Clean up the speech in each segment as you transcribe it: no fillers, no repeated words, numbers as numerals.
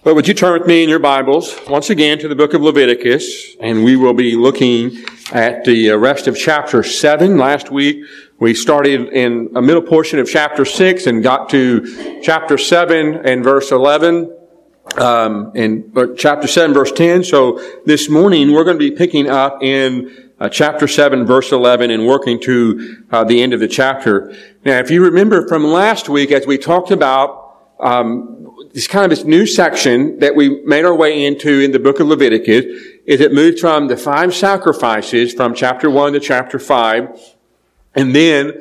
Well, would you turn with me in your Bibles once again to the book of Leviticus, and we will be looking at the rest of chapter 7. Last week, we started in a middle portion of chapter 6 and got to chapter 7 and verse 11, and chapter 7 verse 10. So this morning, we're going to be picking up in chapter 7 verse 11 and working to the end of the chapter. Now, if you remember from last week, as we talked about this new section that we made our way into in the book of Leviticus, is it moved from the 5 sacrifices from chapter 1 to chapter 5, and then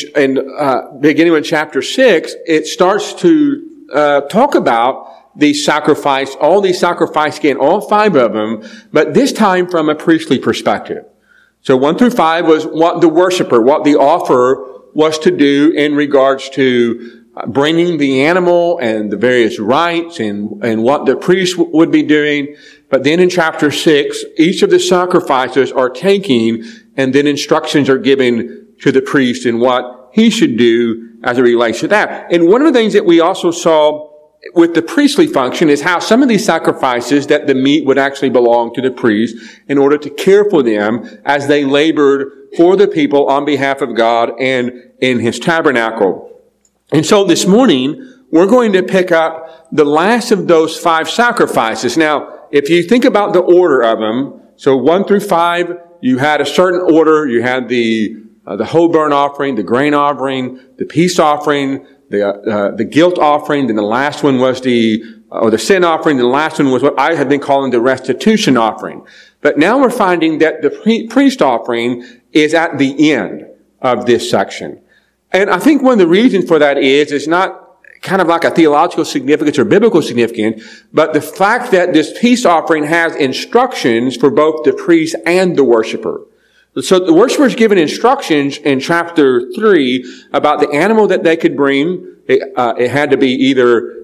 beginning in chapter 6, it starts to talk about the sacrifice, all these sacrifices again, all 5 of them, but this time from a priestly perspective. So 1 through 5 was what the worshiper, what the offerer was to do in regards to bringing the animal and the various rites and what the priest would be doing. But then in chapter 6, each of the sacrifices are taken, and then instructions are given to the priest in what he should do as it relates to that. And one of the things that we also saw with the priestly function is how some of these sacrifices, that the meat would actually belong to the priest in order to care for them as they labored for the people on behalf of God and in his tabernacle. And so this morning, we're going to pick up the last of those 5 sacrifices. Now, if you think about the order of them, so 1 through 5, you had a certain order. You had the whole burnt offering, the grain offering, the peace offering, the guilt offering. Then the last one was the sin offering. The last one was what I have been calling the restitution offering. But now we're finding that the priest offering is at the end of this section. And I think one of the reasons for that is not kind of like a theological significance or biblical significance, but the fact that this peace offering has instructions for both the priest and the worshiper. So the worshiper is given instructions in chapter 3 about the animal that they could bring. It had to be either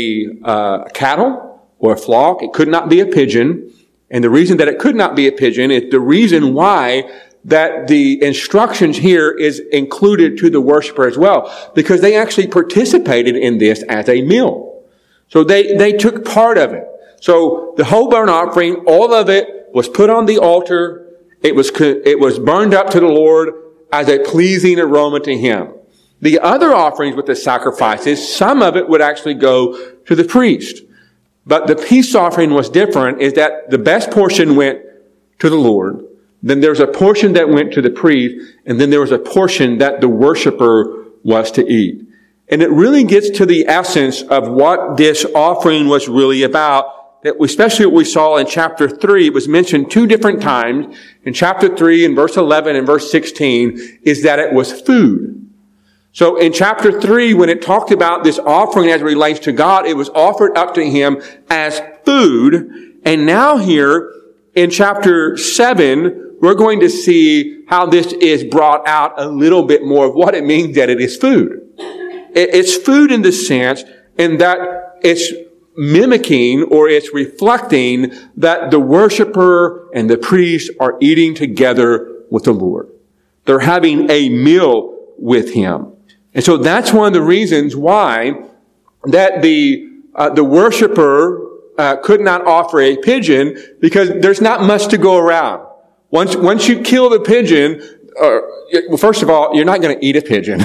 a cattle or a flock. It could not be a pigeon. And the reason that it could not be a pigeon is the reason why that the instructions here is included to the worshiper as well, because they actually participated in this as a meal. So they took part of it. So the whole burnt offering, all of it was put on the altar. It was burned up to the Lord as a pleasing aroma to him. The other offerings with the sacrifices, some of it would actually go to the priest. But the peace offering was different, is that the best portion went to the Lord. Then there was a portion that went to the priest, and then there was a portion that the worshiper was to eat. And it really gets to the essence of what this offering was really about, that especially what we saw in chapter 3. It was mentioned 2 different times. In chapter 3, in verse 11 and verse 16, is that it was food. So in chapter 3, when it talked about this offering as it relates to God, it was offered up to him as food. And now here, in chapter 7, we're going to see how this is brought out a little bit more of what it means that it is food. It's food in the sense in that it's mimicking or it's reflecting that the worshiper and the priest are eating together with the Lord. They're having a meal with him. And so that's one of the reasons why that the worshiper could not offer a pigeon, because there's not much to go around. Once you kill the pigeon, well, first of all, you're not going to eat a pigeon.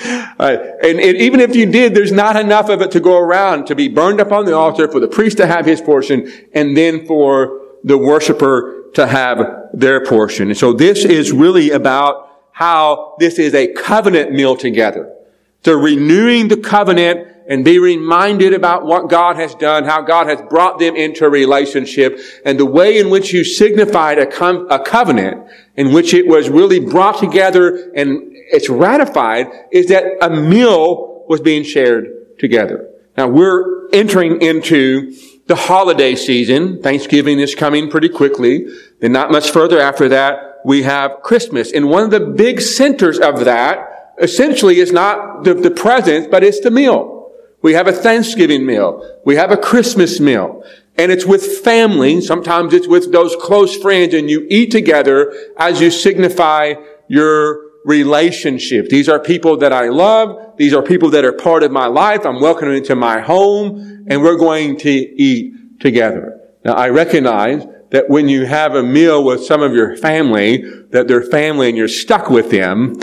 And even if you did, there's not enough of it to go around to be burned up on the altar for the priest to have his portion and then for the worshiper to have their portion. And so this is really about how this is a covenant meal together. So renewing the covenant and be reminded about what God has done, how God has brought them into a relationship, and the way in which you signified a covenant in which it was really brought together and it's ratified, is that a meal was being shared together. Now, we're entering into the holiday season. Thanksgiving is coming pretty quickly. Then not much further after that, we have Christmas. And one of the big centers of that, essentially, is not the presents, but it's the meal. We have a Thanksgiving meal. We have a Christmas meal. And it's with family. Sometimes it's with those close friends, and you eat together as you signify your relationships. These are people that I love. These are people that are part of my life. I'm welcoming them into my home, and we're going to eat together. Now, I recognize that when you have a meal with some of your family, that they're family and you're stuck with them.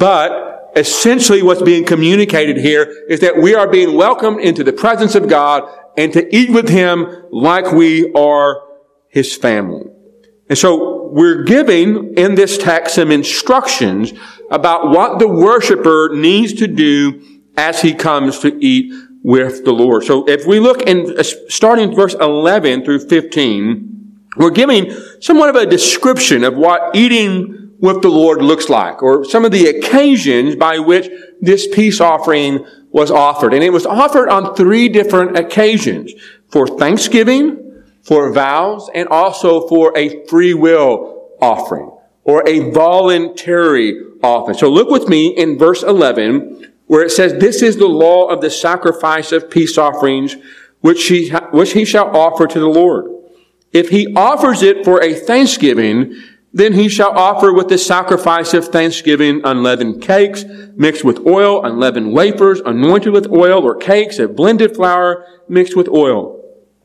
But essentially what's being communicated here is that we are being welcomed into the presence of God and to eat with Him like we are His family. And so we're giving in this text some instructions about what the worshiper needs to do as he comes to eat with the Lord. So if we look in starting verse 11 through 15, we're giving somewhat of a description of what eating with the Lord looks like, or some of the occasions by which this peace offering was offered. And it was offered on 3 different occasions: for thanksgiving, for vows, and also for a free will offering, or a voluntary offering. So look with me in verse 11, where it says, "This is the law of the sacrifice of peace offerings, which he shall offer to the Lord. If he offers it for a thanksgiving, then he shall offer with the sacrifice of thanksgiving unleavened cakes mixed with oil, unleavened wafers anointed with oil, or cakes of blended flour mixed with oil.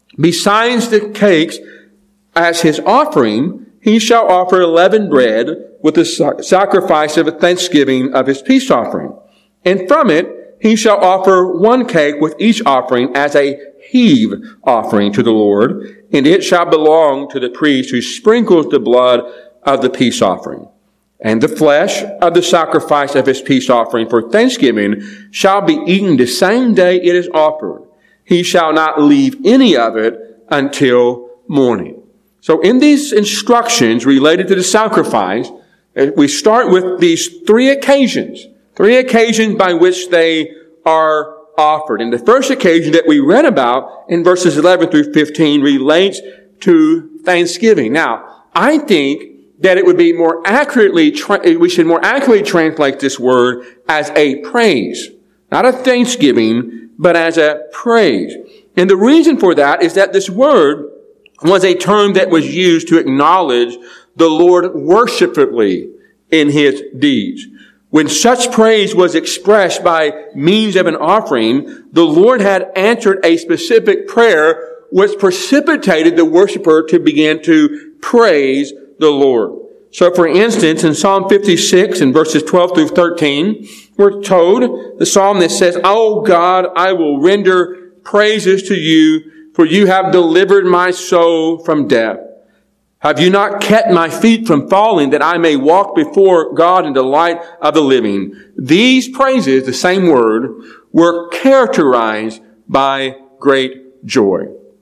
Besides the cakes, as his offering, he shall offer leavened bread with the sacrifice of a thanksgiving of his peace offering. And from it he shall offer 1 cake with each offering as a heave offering to the Lord, and it shall belong to the priest who sprinkles the blood of the peace offering. And the flesh of the sacrifice of his peace offering for thanksgiving shall be eaten the same day it is offered. He shall not leave any of it until morning." So in these instructions related to the sacrifice, we start with these 3 occasions by which they are offered. And the first occasion that we read about in verses 11 through 15 relates to thanksgiving. Now, I think that it would be we should more accurately translate this word as a praise. Not a thanksgiving, but as a praise. And the reason for that is that this word was a term that was used to acknowledge the Lord worshipfully in His deeds. When such praise was expressed by means of an offering, the Lord had answered a specific prayer which precipitated the worshiper to begin to praise the Lord. So for instance, in Psalm 56 in verses 12 through 13, we're told, the psalm that says, "O God, I will render praises to you, for you have delivered my soul from death. Have you not kept my feet from falling, that I may walk before God in the light of the living?" These praises, the same word, were characterized by great joy.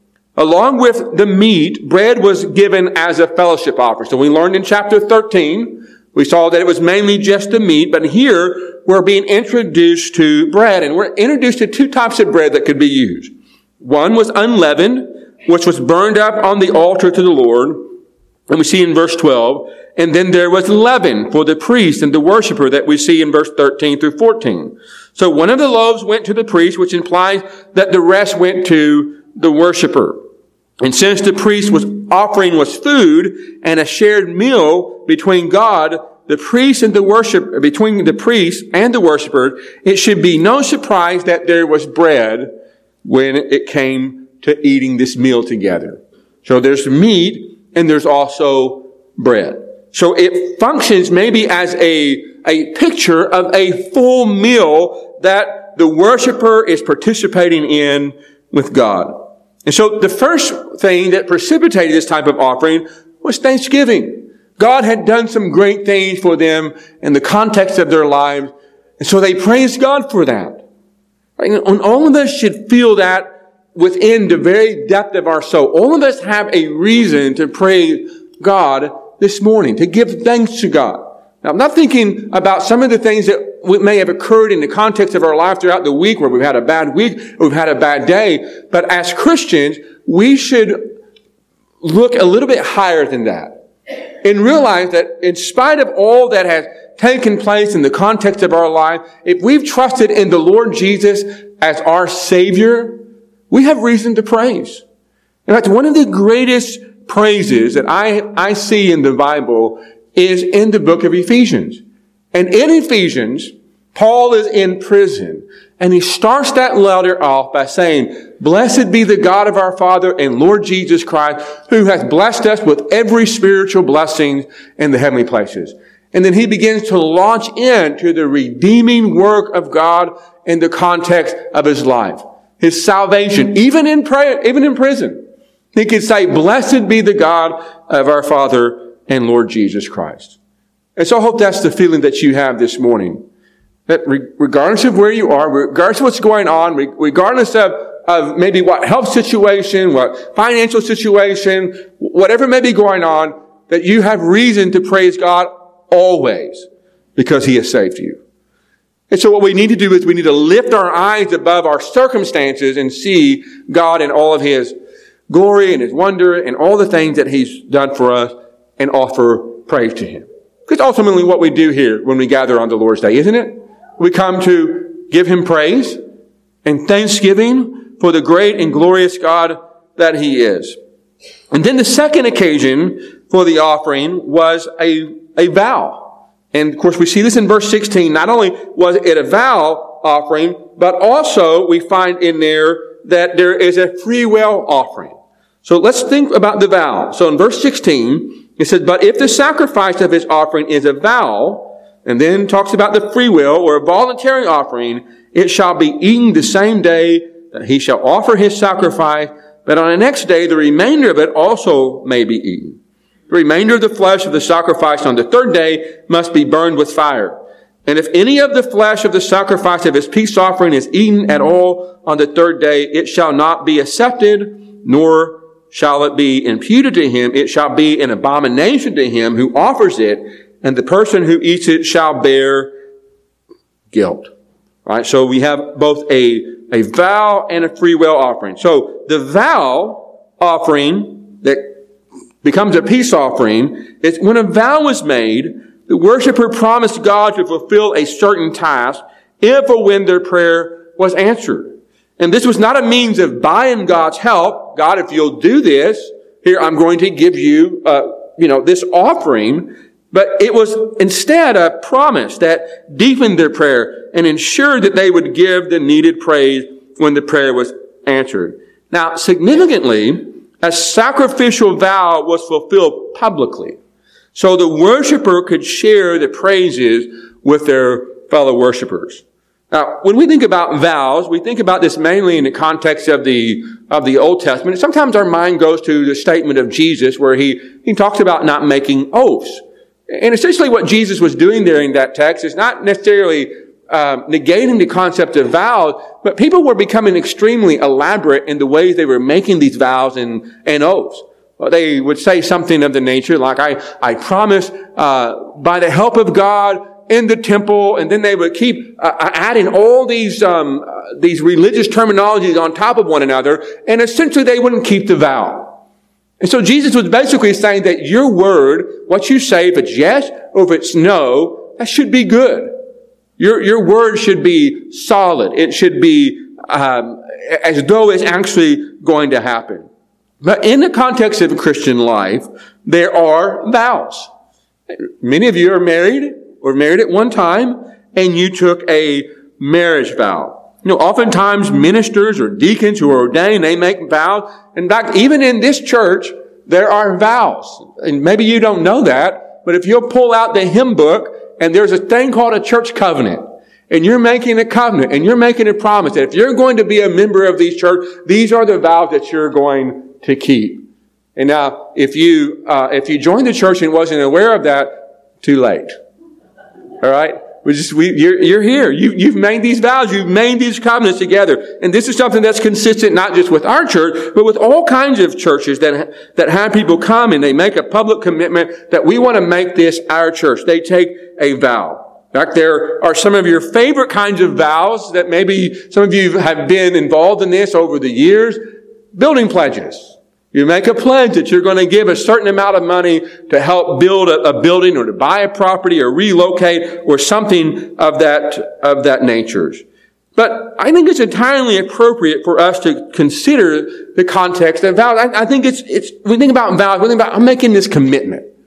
Along with the meat, bread was given as a fellowship offering. So we learned in chapter 13, we saw that it was mainly just the meat, but here we're being introduced to bread, and we're introduced to 2 types of bread that could be used. One was unleavened, which was burned up on the altar to the Lord, and we see in verse 12. And then there was leaven for the priest and the worshiper that we see in verse 13 through 14. So one of the loaves went to the priest, which implies that the rest went to the worshiper. And since the priest offering was food and a shared meal between God, the priest and between the priest and the worshiper, it should be no surprise that there was bread when it came to eating this meal together. So there's meat and there's also bread. So it functions maybe as a picture of a full meal that the worshiper is participating in with God. And so the first thing that precipitated this type of offering was thanksgiving. God had done some great things for them in the context of their lives, and so they praised God for that. And all of us should feel that within the very depth of our soul. All of us have a reason to praise God this morning, to give thanks to God. Now, I'm not thinking about some of the things that may have occurred in the context of our life throughout the week, where we've had a bad week, or we've had a bad day. But as Christians, we should look a little bit higher than that and realize that in spite of all that has taken place in the context of our life, if we've trusted in the Lord Jesus as our Savior, we have reason to praise. In fact, one of the greatest praises that I see in the Bible is in the book of Ephesians. And in Ephesians, Paul is in prison, and he starts that letter off by saying, "Blessed be the God of our Father and Lord Jesus Christ, who hath blessed us with every spiritual blessing in the heavenly places." And then he begins to launch into the redeeming work of God in the context of his life, his salvation, even in prayer, even in prison. He could say, "Blessed be the God of our Father and Lord Jesus Christ." And so I hope that's the feeling that you have this morning. That regardless of where you are, regardless of what's going on, regardless of maybe what health situation, what financial situation, whatever may be going on, that you have reason to praise God always because He has saved you. And so what we need to do is we need to lift our eyes above our circumstances and see God in all of His glory and His wonder and all the things that He's done for us and offer praise to Him. Because ultimately what we do here when we gather on the Lord's Day, isn't it? We come to give Him praise and thanksgiving for the great and glorious God that He is. And then the second occasion for the offering was a vow. And of course we see this in verse 16. Not only was it a vow offering, but also we find in there that there is a free will offering. So let's think about the vow. So in verse 16, it says, "But if the sacrifice of his offering is a vow," and then talks about the free will or a voluntary offering, "it shall be eaten the same day that he shall offer his sacrifice, but on the next day the remainder of it also may be eaten. The remainder of the flesh of the sacrifice on the third day must be burned with fire. And if any of the flesh of the sacrifice of his peace offering is eaten at all on the third day, it shall not be accepted, nor shall it be imputed to him. It shall be an abomination to him who offers it, and the person who eats it shall bear guilt." Right? So we have both a vow and a free will offering. So the vow offering that becomes a peace offering is when a vow is made, the worshiper promised God to fulfill a certain task if or when their prayer was answered. And this was not a means of buying God's help. "God, if you'll do this, here I'm going to give you, this offering." But it was instead a promise that deepened their prayer and ensured that they would give the needed praise when the prayer was answered. Now, significantly, a sacrificial vow was fulfilled publicly. So the worshiper could share the praises with their fellow worshipers. Now, when we think about vows, we think about this mainly in the context of the Old Testament. Sometimes our mind goes to the statement of Jesus where he talks about not making oaths. And essentially what Jesus was doing there in that text is not necessarily negating the concept of vows, but people were becoming extremely elaborate in the ways they were making these vows and oaths. Well, they would say something of the nature like, I promise by the help of God in the temple, and then they would keep adding all these religious terminologies on top of one another, and essentially they wouldn't keep the vow. And so Jesus was basically saying that your word, what you say, if it's yes or if it's no, that should be good. Your word should be solid. It should be as though it's actually going to happen. But in the context of a Christian life, there are vows. Many of you are married or married at one time, and you took a marriage vow. Oftentimes ministers or deacons who are ordained, they make vows. In fact, even in this church, there are vows. And maybe you don't know that, but if you'll pull out the hymn book, and there's a thing called a church covenant, and you're making a covenant, and you're making a promise that if you're going to be a member of these church, these are the vows that you're going to keep. And now, if you joined the church and wasn't aware of that, too late. All right? You're here. You've made these vows. You've made these covenants together. And this is something that's consistent not just with our church, but with all kinds of churches that have people come and they make a public commitment that we want to make this our church. They take a vow. In fact, there are some of your favorite kinds of vows that maybe some of you have been involved in this over the years. Building pledges. You make a pledge that you're going to give a certain amount of money to help build a building or to buy a property or relocate or something of that nature. But I think it's entirely appropriate for us to consider the context of vows. I think we think about vows, we think about, I'm making this commitment.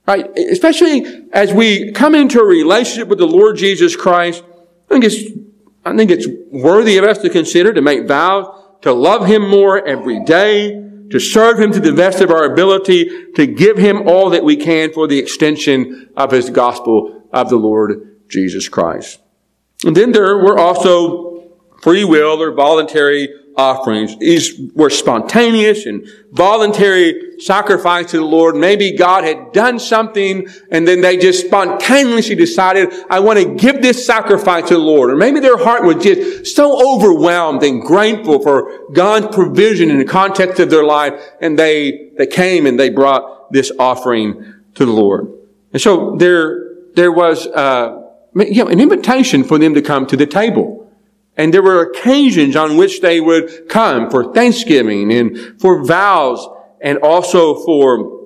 Right? Especially as we come into a relationship with the Lord Jesus Christ, I think it's worthy of us to consider to make vows to love Him more every day, to serve Him to the best of our ability, to give Him all that we can for the extension of His gospel of the Lord Jesus Christ. And then there were also free will or voluntary offerings. These were spontaneous and voluntary sacrifice to the Lord. Maybe God had done something and then they just spontaneously decided, I want to give this sacrifice to the Lord. Or maybe their heart was just so overwhelmed and grateful for God's provision in the context of their life, and they came and they brought this offering to the Lord. And so there was an invitation for them to come to the table. And there were occasions on which they would come for Thanksgiving and for vows and also for,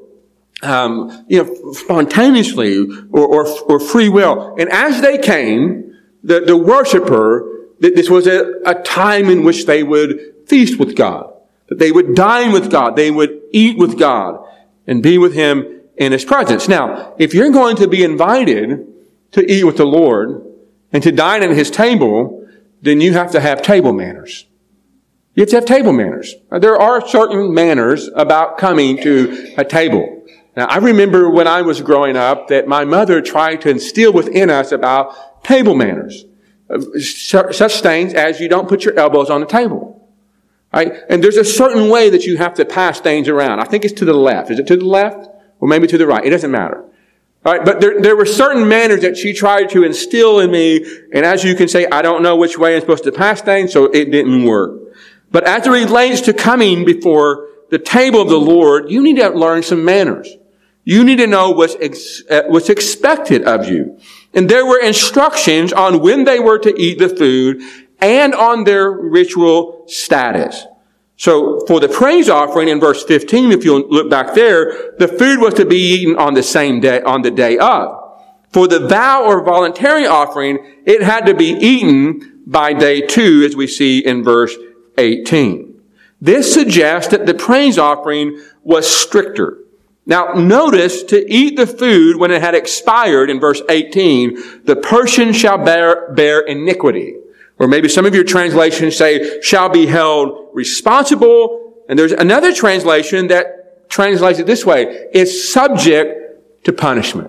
spontaneously or free will. And as they came, the worshiper, this was a time in which they would feast with God, that they would dine with God, they would eat with God and be with Him in His presence. Now, if you're going to be invited to eat with the Lord and to dine at His table, then you have to have table manners. You have to have table manners. There are certain manners about coming to a table. Now, I remember when I was growing up that my mother tried to instill within us about table manners. Such things as you don't put your elbows on the table. Right? And there's a certain way that you have to pass things around. I think it's to the left. Is it to the left? Or maybe to the right? It doesn't matter. All right, but there were certain manners that she tried to instill in me, and as you can say, I don't know which way I'm supposed to pass things, so it didn't work. But as it relates to coming before the table of the Lord, you need to learn some manners. You need to know what's expected of you. And there were instructions on when they were to eat the food and on their ritual status. So for the praise offering in verse 15, if you'll look back there, the food was to be eaten on the same day, on the day of. For the vow or voluntary offering, it had to be eaten by day 2, as we see in verse 18. This suggests that the praise offering was stricter. Now notice, to eat the food when it had expired in verse 18, the person shall bear iniquity. Or maybe some of your translations say, shall be held responsible. And there's another translation that translates it this way, is subject to punishment.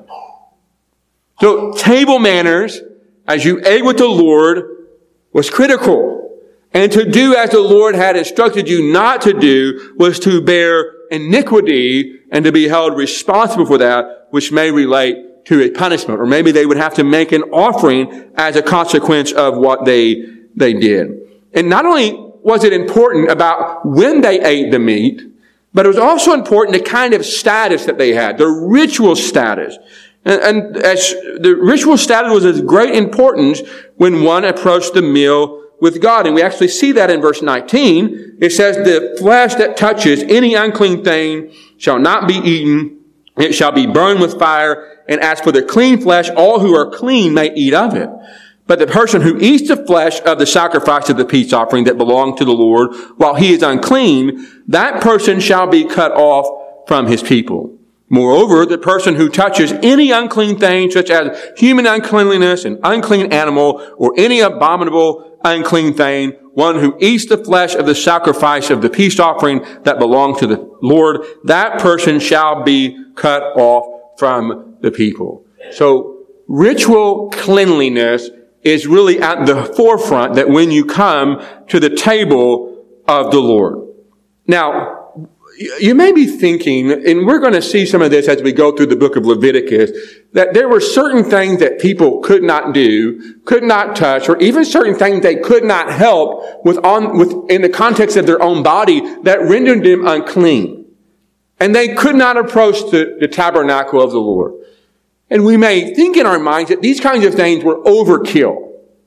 So table manners, as you ate with the Lord, was critical. And to do as the Lord had instructed you not to do was to bear iniquity and to be held responsible for that, which may relate to a punishment, or maybe they would have to make an offering as a consequence of what they did. And not only was it important about when they ate the meat, but it was also important the kind of status that they had, the ritual status. And as the ritual status was of great importance when one approached the meal with God. And we actually see that in verse 19. It says, the flesh that touches any unclean thing shall not be eaten. It shall be burned with fire. And as for the clean flesh, all who are clean may eat of it. But the person who eats the flesh of the sacrifice of the peace offering that belonged to the Lord, while he is unclean, that person shall be cut off from his people. Moreover, the person who touches any unclean thing, such as human uncleanliness, an unclean animal, or any abominable unclean thing, one who eats the flesh of the sacrifice of the peace offering that belonged to the Lord, that person shall be cut off from the people. So, ritual cleanliness is really at the forefront that when you come to the table of the Lord. Now, you may be thinking, and we're going to see some of this as we go through the book of Leviticus, that there were certain things that people could not do, could not touch, or even certain things they could not help with in the context of their own body that rendered them unclean. And they could not approach the tabernacle of the Lord. And we may think in our minds that these kinds of things were overkill.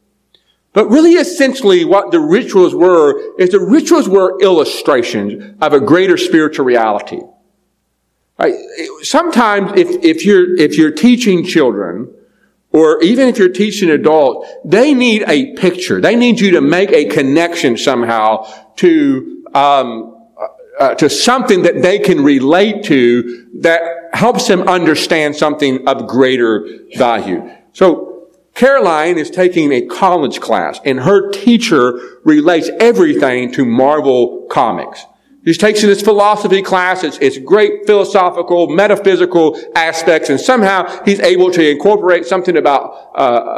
But really, essentially, what the rituals were is the rituals were illustrations of a greater spiritual reality. Right? Sometimes, if you're teaching children, or even if you're teaching adults, they need a picture. They need you to make a connection somehow to something that they can relate to that helps them understand something of greater value. So Caroline is taking a college class, and her teacher relates everything to Marvel Comics. She's taking this philosophy class. It's great philosophical, metaphysical aspects, and somehow he's able to incorporate something about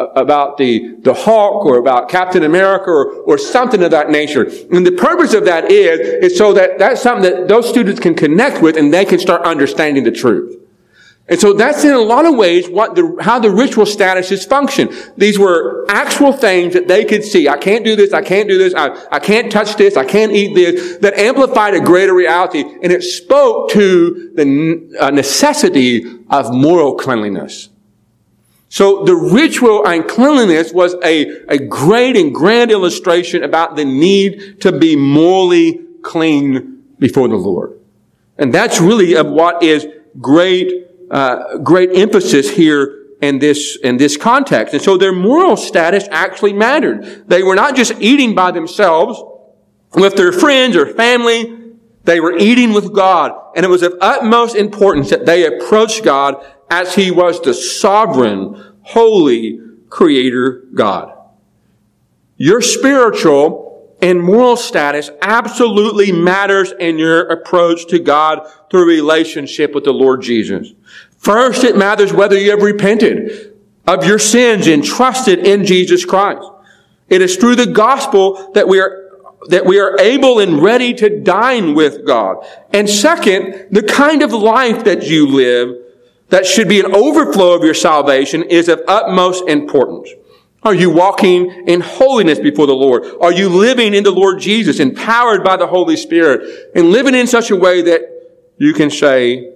the Hulk or about Captain America or something of that nature. And the purpose of that is so that that's something that those students can connect with, and they can start understanding the truth. And so that's in a lot of ways how the ritual statuses function. These were actual things that they could see. I can't do this. I can't do this. I can't touch this. I can't eat this. That amplified a greater reality. And it spoke to the necessity of moral cleanliness. So the ritual and cleanliness was a great and grand illustration about the need to be morally clean before the Lord. And that's really of what is great emphasis here in this context. And so their moral status actually mattered. They were not just eating by themselves with their friends or family. They were eating with God. And it was of utmost importance that they approached God as He was the sovereign, holy Creator God. Your spiritual and moral status absolutely matters in your approach to God through relationship with the Lord Jesus. First, it matters whether you have repented of your sins and trusted in Jesus Christ. It is through the gospel that we are able and ready to dine with God. And second, the kind of life that you live that should be an overflow of your salvation is of utmost importance. Are you walking in holiness before the Lord? Are you living in the Lord Jesus, empowered by the Holy Spirit, and living in such a way that you can say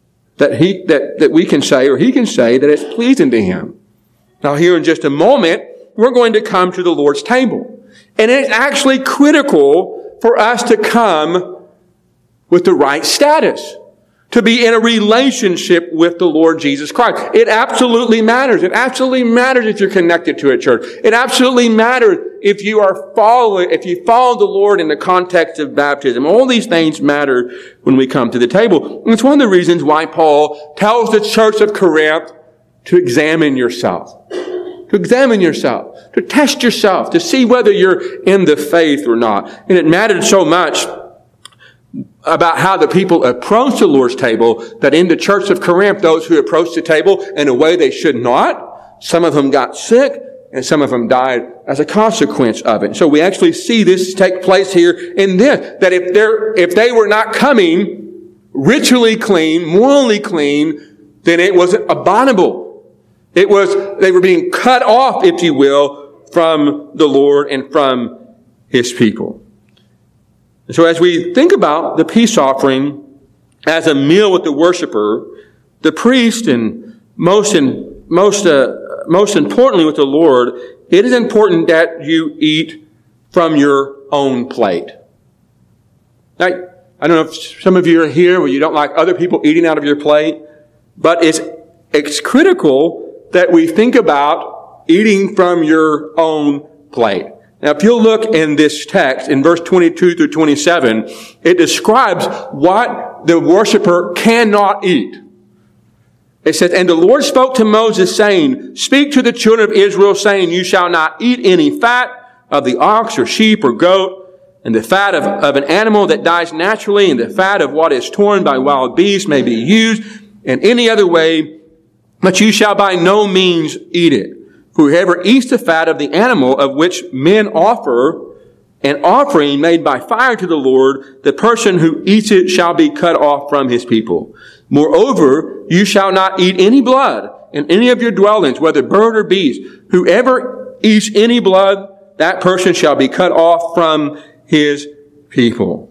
that we can say, or He can say, that it's pleasing to Him? Now, here in just a moment, we're going to come to the Lord's table. And it's actually critical for us to come with the right status, to be in a relationship with the Lord Jesus Christ. It absolutely matters. It absolutely matters if you're connected to a church. It absolutely matters if you follow the Lord in the context of baptism. All these things matter when we come to the table. And it's one of the reasons why Paul tells the church of Corinth to examine yourself. To examine yourself. To test yourself. To see whether you're in the faith or not. And it mattered so much about how the people approach the Lord's table, that in the church of Corinth, those who approached the table in a way they should not, some of them got sick, and some of them died as a consequence of it. So we actually see this take place here in this, that if they were not coming ritually clean, morally clean, then it was abominable. They were being cut off, if you will, from the Lord and from His people. So as we think about the peace offering as a meal with the worshiper, the priest, and most importantly with the Lord, it is important that you eat from your own plate. Now, I don't know if some of you are here where you don't like other people eating out of your plate, but it's critical that we think about eating from your own plate. Now, if you'll look in this text, in verse 22 through 27, it describes what the worshiper cannot eat. It says, "And the Lord spoke to Moses, saying, Speak to the children of Israel, saying, You shall not eat any fat of the ox or sheep or goat, and the fat of an animal that dies naturally, and the fat of what is torn by wild beasts may be used in any other way, but you shall by no means eat it. Whoever eats the fat of the animal of which men offer an offering made by fire to the Lord, the person who eats it shall be cut off from his people. Moreover, you shall not eat any blood in any of your dwellings, whether bird or beast. Whoever eats any blood, that person shall be cut off from his people."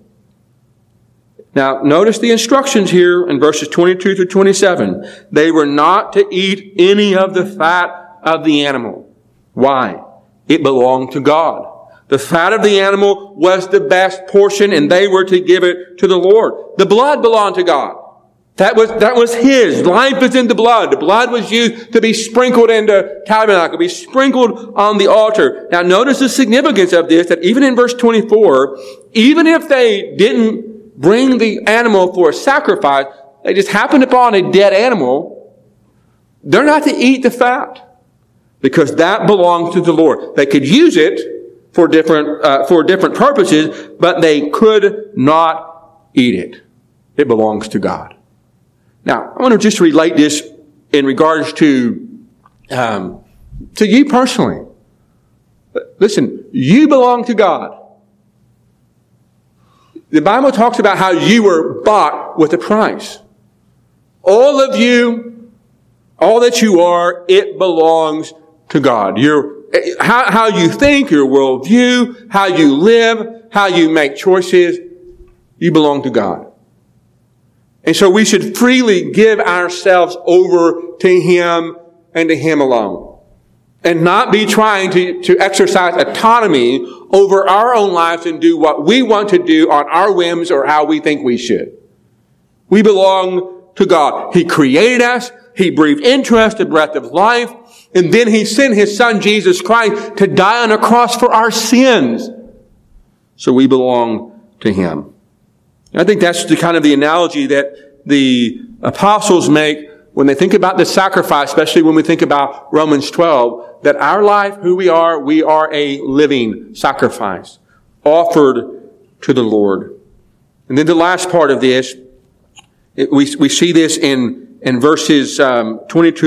Now, notice the instructions here in verses 22 through 27. They were not to eat any of the fat of the animal. Why? It belonged to God. The fat of the animal was the best portion, and they were to give it to the Lord. The blood belonged to God. That was His. Life is in the blood. The blood was used to be sprinkled in the tabernacle, be sprinkled on the altar. Now notice the significance of this, that even in verse 24, even if they didn't bring the animal for a sacrifice, they just happened upon a dead animal, they're not to eat the fat because that belongs to the Lord. They could use it for different purposes, but they could not eat it. It belongs to God. Now, I want to just relate this in regards to you personally. Listen, you belong to God. The Bible talks about how you were bought with a price. All of you, all that you are, it belongs to God. How you think, your worldview, how you live, how you make choices, you belong to God. And so we should freely give ourselves over to Him and to Him alone. And not be trying to exercise autonomy over our own lives and do what we want to do on our whims or how we think we should. We belong to God. He created us. He breathed into us the breath of life. And then He sent His Son, Jesus Christ, to die on a cross for our sins. So we belong to Him. I think that's the kind of the analogy that the apostles make when they think about the sacrifice, especially when we think about Romans 12, that our life, who we are a living sacrifice offered to the Lord. And then the last part of this, we see this in verses 28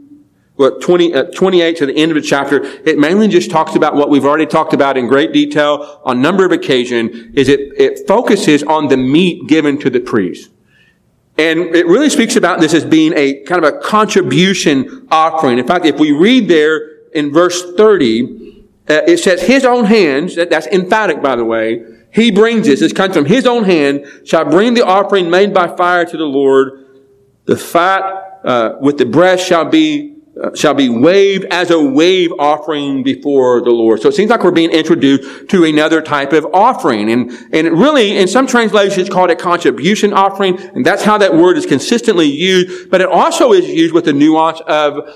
to the end of the chapter. It mainly just talks about what we've already talked about in great detail on a number of occasions, is it focuses on the meat given to the priest. And it really speaks about this as being a kind of a contribution offering. In fact, if we read there in verse 30, it says, His own hands, that's emphatic by the way, He brings this comes from His own hand, shall bring the offering made by fire to the Lord. The fat with the breast shall be waved as a wave offering before the Lord. So it seems like we're being introduced to another type of offering. And it really, in some translations, it's called a contribution offering. And that's how that word is consistently used. But it also is used with the nuance of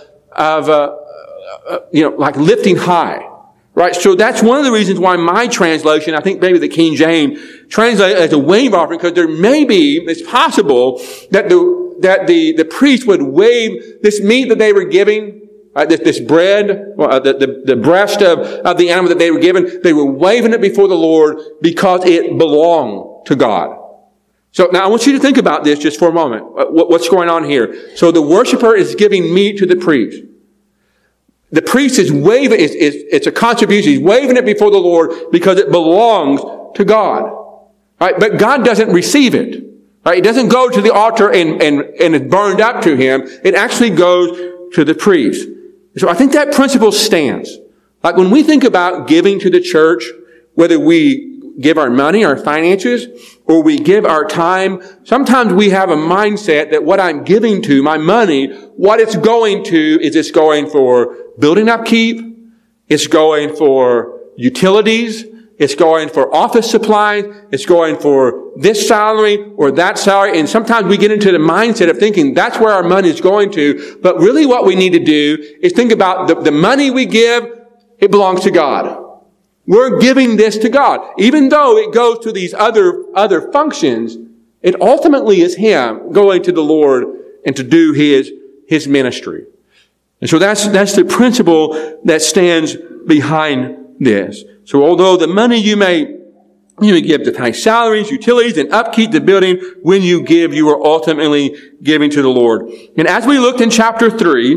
like lifting high. Right? So that's one of the reasons why my translation, I think maybe the King James, translates as a wave offering, because it's possible that the priest would wave this meat that they were giving, right, this bread, the breast of the animal that they were given, they were waving it before the Lord because it belonged to God. So now I want you to think about this just for a moment. What's going on here? So the worshiper is giving meat to the priest. The priest is waving, it's a contribution. He's waving it before the Lord because it belongs to God. Right? But God doesn't receive it. Right? It doesn't go to the altar and it's burned up to Him. It actually goes to the priest. So I think that principle stands. Like when we think about giving to the church, whether we give our money, our finances, or we give our time, sometimes we have a mindset that what I'm giving to, my money, what it's going to is it's going for building upkeep, it's going for utilities, it's going for office supplies, it's going for this salary or that salary, and sometimes we get into the mindset of thinking that's where our money is going to, but really what we need to do is think about the money we give, it belongs to God. We're giving this to God. Even though it goes to these other functions, it ultimately is Him going to the Lord and to do His ministry. And so that's the principle that stands behind this. So although the money you may give to pay salaries, utilities, and upkeep the building, when you give, you are ultimately giving to the Lord. And as we looked in chapter 3,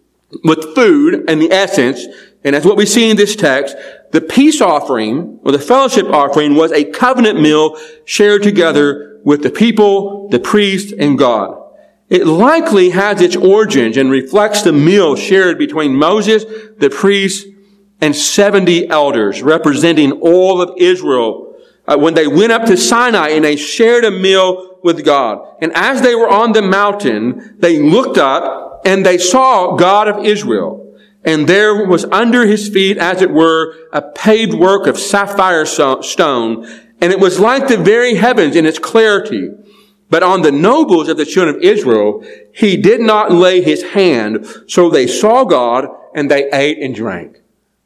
with food and the essence, and that's what we see in this text, the peace offering, or the fellowship offering, was a covenant meal shared together with the people, the priest, and God. It likely has its origins and reflects the meal shared between Moses, the priest, and 70 elders representing all of Israel when they went up to Sinai and they shared a meal with God. And as they were on the mountain, they looked up and they saw God of Israel. And there was under His feet, as it were, a paved work of sapphire stone. And it was like the very heavens in its clarity. But on the nobles of the children of Israel, He did not lay His hand. So they saw God and they ate and drank.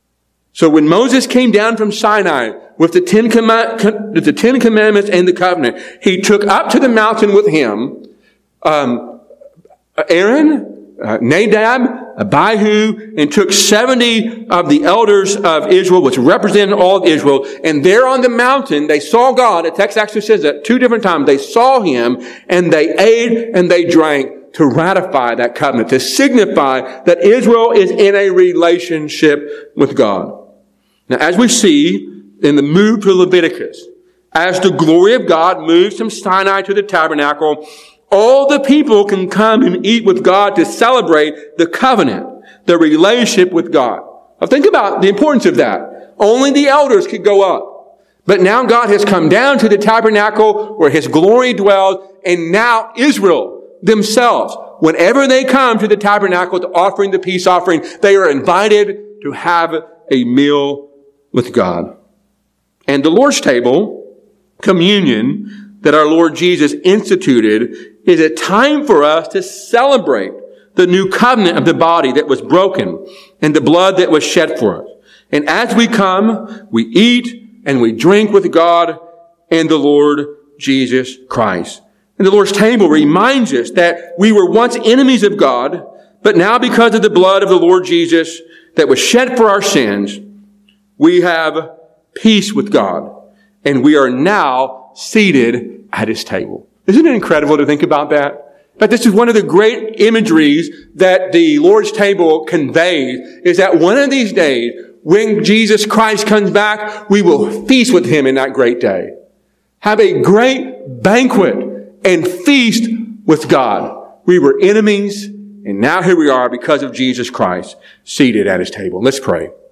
So when Moses came down from Sinai with the Ten Commandments and the covenant, he took up to the mountain with him Aaron, Nadab, Abihu, and took 70 of the elders of Israel, which represented all of Israel. And there on the mountain, they saw God. The text actually says that 2 different times. They saw him, and they ate and they drank to ratify that covenant, to signify that Israel is in a relationship with God. Now, as we see in the move to Leviticus, as the glory of God moves from Sinai to the tabernacle, all the people can come and eat with God to celebrate the covenant, the relationship with God. Now think about the importance of that. Only the elders could go up. But now God has come down to the tabernacle where his glory dwells, and now Israel themselves, whenever they come to the tabernacle to offering the peace offering, they are invited to have a meal with God. And the Lord's table, communion, that our Lord Jesus instituted is a time for us to celebrate the new covenant of the body that was broken and the blood that was shed for us. And as we come, we eat and we drink with God and the Lord Jesus Christ. And the Lord's table reminds us that we were once enemies of God, but now because of the blood of the Lord Jesus that was shed for our sins, we have peace with God. And we are now seated at his table. Isn't it incredible to think about that? But this is one of the great imageries that the Lord's table conveys, is that one of these days, when Jesus Christ comes back, we will feast with him in that great day. Have a great banquet and feast with God. We were enemies, and now here we are because of Jesus Christ, seated at his table. Let's pray.